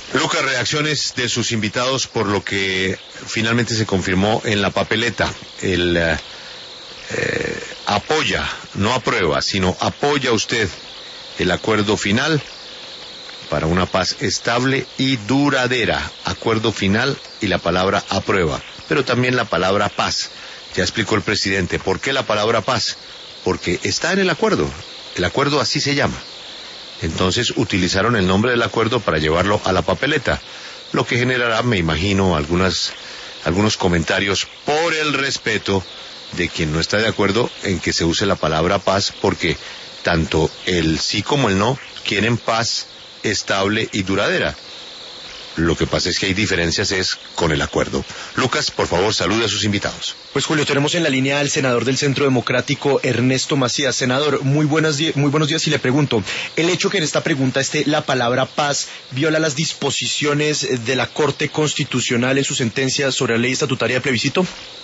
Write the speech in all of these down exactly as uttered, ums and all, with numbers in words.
Lucas, reacciones de sus invitados por lo que finalmente se confirmó en la papeleta. El eh, eh, apoya, no aprueba, sino apoya usted el acuerdo final para una paz estable y duradera. Acuerdo final y la palabra aprueba, pero también la palabra paz. Ya explicó el presidente. ¿Por qué la palabra paz? Porque está en el acuerdo. El acuerdo así se llama. Entonces utilizaron el nombre del acuerdo para llevarlo a la papeleta, lo que generará, me imagino, algunas, algunos comentarios por el respeto de quien no está de acuerdo en que se use la palabra paz, porque tanto el sí como el no quieren paz estable y duradera. Lo que pasa es que hay diferencias es con el acuerdo. Lucas, por favor, salude a sus invitados. Pues Julio, tenemos en la línea al senador del Centro Democrático, Ernesto Macías. Senador, muy, buenas di- muy buenos días y le pregunto, ¿el hecho que en esta pregunta esté la palabra paz viola las disposiciones de la Corte Constitucional en su sentencia sobre la ley estatutaria de plebiscito?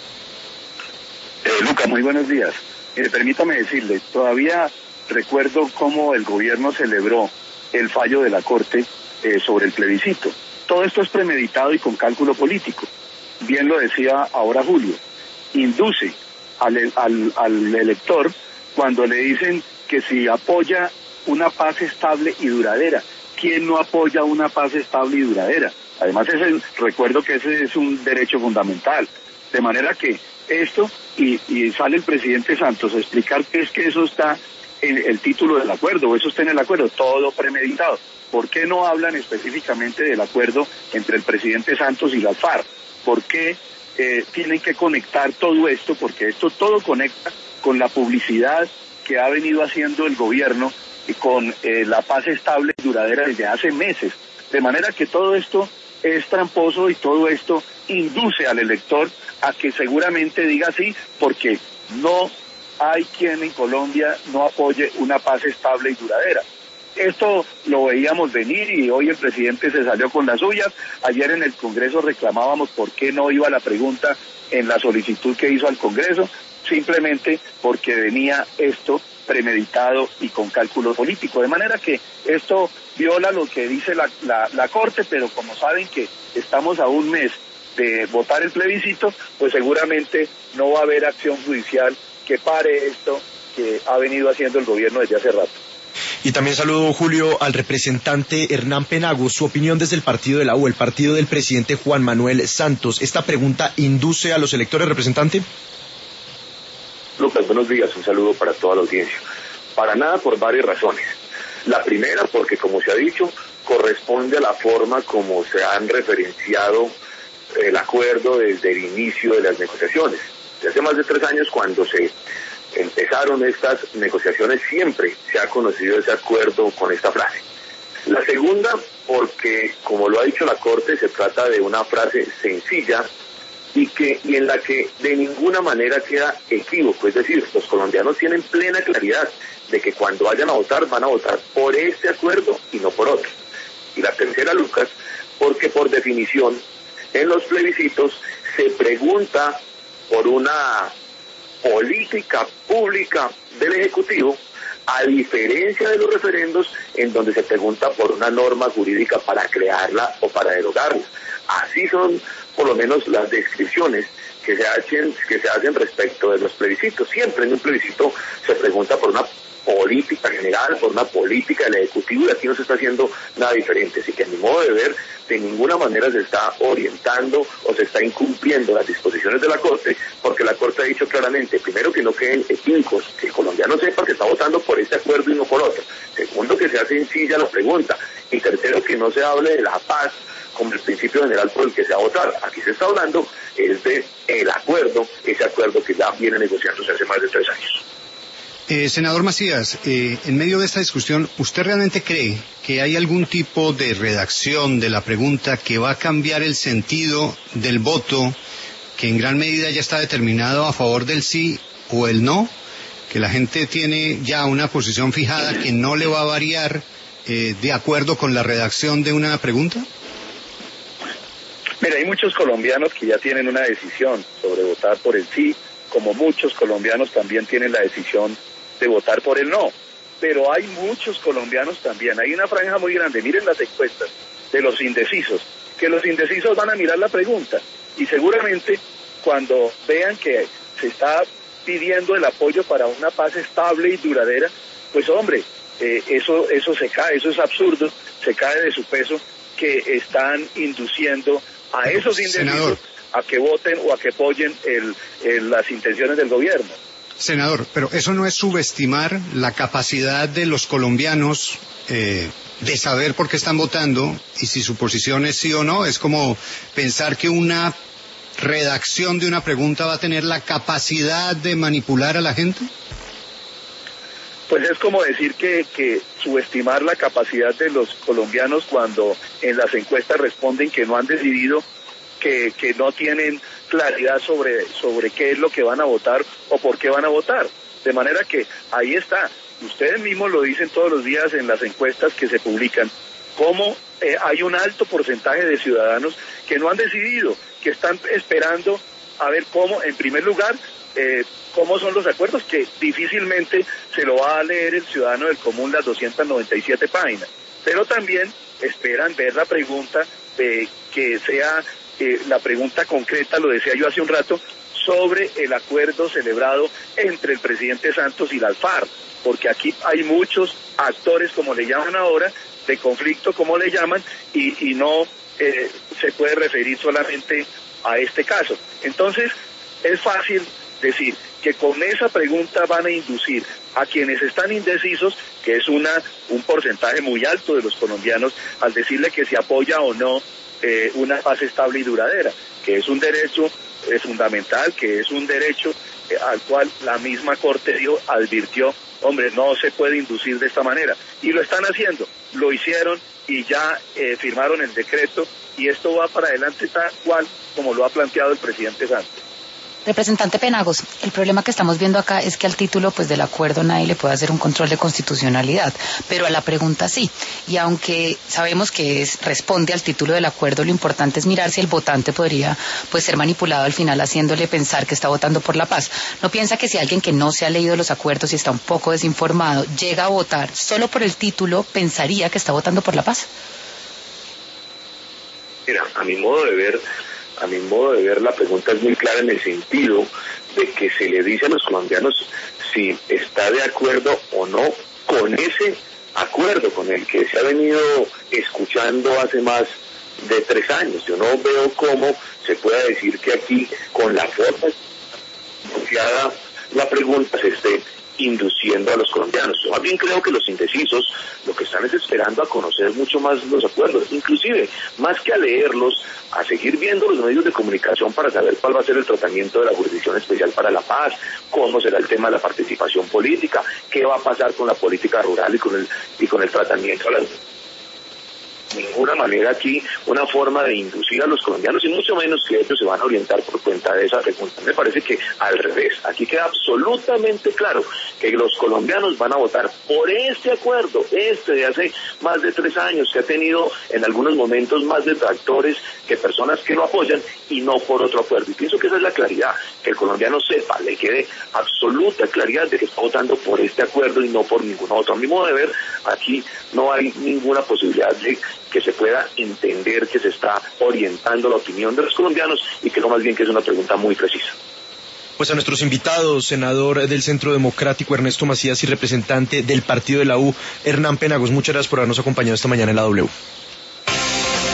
Eh, Lucas, muy buenos días. Eh, permítame decirle, todavía recuerdo cómo el gobierno celebró el fallo de la Corte eh, sobre el plebiscito. Todo esto es premeditado y con cálculo político. Bien lo decía ahora Julio. Induce al, al, al elector cuando le dicen que si apoya una paz estable y duradera. ¿Quién no apoya una paz estable y duradera? Además, es el, recuerdo que ese es un derecho fundamental. De manera que esto, y, y sale el presidente Santos a explicar que es que eso está en el título del acuerdo, o eso está en el acuerdo, todo premeditado. ¿Por qué no hablan específicamente del acuerdo entre el presidente Santos y las FARC? ¿Por qué eh, tienen que conectar todo esto? Porque esto todo conecta con la publicidad que ha venido haciendo el gobierno y con eh, la paz estable y duradera desde hace meses. De manera que todo esto es tramposo y todo esto induce al elector a que seguramente diga sí, porque no hay quien en Colombia no apoye una paz estable y duradera. Esto lo veíamos venir y hoy el presidente se salió con las suyas. Ayer en el Congreso reclamábamos por qué no iba la pregunta en la solicitud que hizo al Congreso, simplemente porque venía esto premeditado y con cálculo político. De manera que esto viola lo que dice la, la, la Corte, pero como saben que estamos a un mes de votar el plebiscito, pues seguramente no va a haber acción judicial que pare esto que ha venido haciendo el gobierno desde hace rato. Y también saludo, Julio, al representante Hernán Penagos. Su opinión desde el partido de la U, el partido del presidente Juan Manuel Santos. ¿Esta pregunta induce a los electores, representante? Lucas, buenos días. Un saludo para toda la audiencia. Para nada, por varias razones. La primera, porque como se ha dicho, corresponde a la forma como se han referenciado el acuerdo desde el inicio de las negociaciones. Desde hace más de tres años, cuando se empezaron estas negociaciones, siempre se ha conocido ese acuerdo con esta frase. La segunda, porque como lo ha dicho la Corte, se trata de una frase sencilla y que y en la que de ninguna manera queda equívoco. Es decir, los colombianos tienen plena claridad de que cuando vayan a votar, van a votar por este acuerdo y no por otro. Y la tercera, Lucas, porque por definición en los plebiscitos se pregunta por una política pública del Ejecutivo, a diferencia de los referendos en donde se pregunta por una norma jurídica para crearla o para derogarla. Así son por lo menos las descripciones que se hacen, que se hacen respecto de los plebiscitos. Siempre en un plebiscito se pregunta por una política general, por una política del Ejecutivo, y aquí no se está haciendo nada diferente. Así que a mi modo de ver, de ninguna manera se está orientando o se está incumpliendo las disposiciones de la Corte, porque la Corte ha dicho claramente, primero, que no queden equívocos, que el colombiano sepa que está votando por este acuerdo y no por otro. Segundo, que sea sencilla la pregunta. Y tercero, que no se hable de la paz como el principio general por el que se va a votar. Aquí se está hablando es de el acuerdo, ese acuerdo que ya viene negociándose hace más de tres años. Eh, senador Macías, eh, en medio de esta discusión, ¿usted realmente cree que hay algún tipo de redacción de la pregunta que va a cambiar el sentido del voto, que en gran medida ya está determinado a favor del sí o el no? Que la gente tiene ya una posición fijada que no le va a variar eh, de acuerdo con la redacción de una pregunta. Mira, hay muchos colombianos que ya tienen una decisión sobre votar por el sí, como muchos colombianos también tienen la decisión de votar por el no, pero hay muchos colombianos también, hay una franja muy grande, miren las encuestas, de los indecisos, que los indecisos van a mirar la pregunta y seguramente cuando vean que se está pidiendo el apoyo para una paz estable y duradera, pues hombre, eh, eso, eso se cae, eso es absurdo, se cae de su peso, que están induciendo a esos indecisos Senador. a que voten o a que apoyen el, el, las intenciones del gobierno. Senador, pero eso no es subestimar la capacidad de los colombianos eh, de saber por qué están votando y si su posición es sí o no. Es como pensar que una redacción de una pregunta va a tener la capacidad de manipular a la gente. Pues es como decir que, que subestimar la capacidad de los colombianos cuando en las encuestas responden que no han decidido, que, que no tienen claridad sobre, sobre qué es lo que van a votar o por qué van a votar. De manera que ahí está, ustedes mismos lo dicen todos los días en las encuestas que se publican, cómo eh, hay un alto porcentaje de ciudadanos que no han decidido, que están esperando a ver cómo, en primer lugar, eh, cómo son los acuerdos, que difícilmente se lo va a leer el ciudadano del común las doscientas noventa y siete páginas, pero también esperan ver la pregunta de que sea eh, la pregunta concreta, lo decía yo hace un rato, sobre el acuerdo celebrado entre el presidente Santos y la Alfar, porque aquí hay muchos actores, como le llaman ahora, de conflicto, como le llaman, y, y no eh, se puede referir solamente a este caso. Entonces, es fácil decir que con esa pregunta van a inducir a quienes están indecisos, que es una un porcentaje muy alto de los colombianos, al decirle que se apoya o no eh, una paz estable y duradera, que es un derecho eh, fundamental, que es un derecho eh, al cual la misma Corte dio, advirtió, hombre, no se puede inducir de esta manera, y lo están haciendo, lo hicieron y ya eh, firmaron el decreto, y esto va para adelante tal cual como lo ha planteado el presidente Santos. Representante Penagos, el problema que estamos viendo acá es que al título pues del acuerdo nadie le puede hacer un control de constitucionalidad, pero a la pregunta sí, y aunque sabemos que es, responde al título del acuerdo, lo importante es mirar si el votante podría pues ser manipulado al final haciéndole pensar que está votando por la paz. ¿No piensa que si alguien que no se ha leído los acuerdos y está un poco desinformado llega a votar solo por el título, pensaría que está votando por la paz? Mira, a mi modo de ver, a mi modo de ver la pregunta es muy clara en el sentido de que se le dice a los colombianos si está de acuerdo o no con ese acuerdo con el que se ha venido escuchando hace más de tres años. Yo no veo cómo se pueda decir que aquí con la forma asociada la pregunta se esté induciendo a los colombianos. Yo más bien creo que los indecisos lo que están es esperando a conocer mucho más los acuerdos, inclusive más que a leerlos, a seguir viendo los medios de comunicación para saber cuál va a ser el tratamiento de la Jurisdicción Especial para la Paz, cómo será el tema de la participación política, qué va a pasar con la política rural y con el y con el tratamiento a las... De ninguna manera aquí una forma de inducir a los colombianos y mucho menos que ellos se van a orientar por cuenta de esa pregunta. Me parece que al revés, aquí queda absolutamente claro que los colombianos van a votar por este acuerdo, este de hace más de tres años, que ha tenido en algunos momentos más detractores que personas que lo apoyan, y no por otro acuerdo. Y pienso que esa es la claridad, que el colombiano sepa, le quede absoluta claridad de que está votando por este acuerdo y no por ningún otro. A mi modo de ver, aquí no hay ninguna posibilidad de que se pueda entender que se está orientando la opinión de los colombianos y que no, más bien que es una pregunta muy precisa. Pues a nuestros invitados, senador del Centro Democrático Ernesto Macías y representante del partido de la U, Hernán Penagos, muchas gracias por habernos acompañado esta mañana en la W.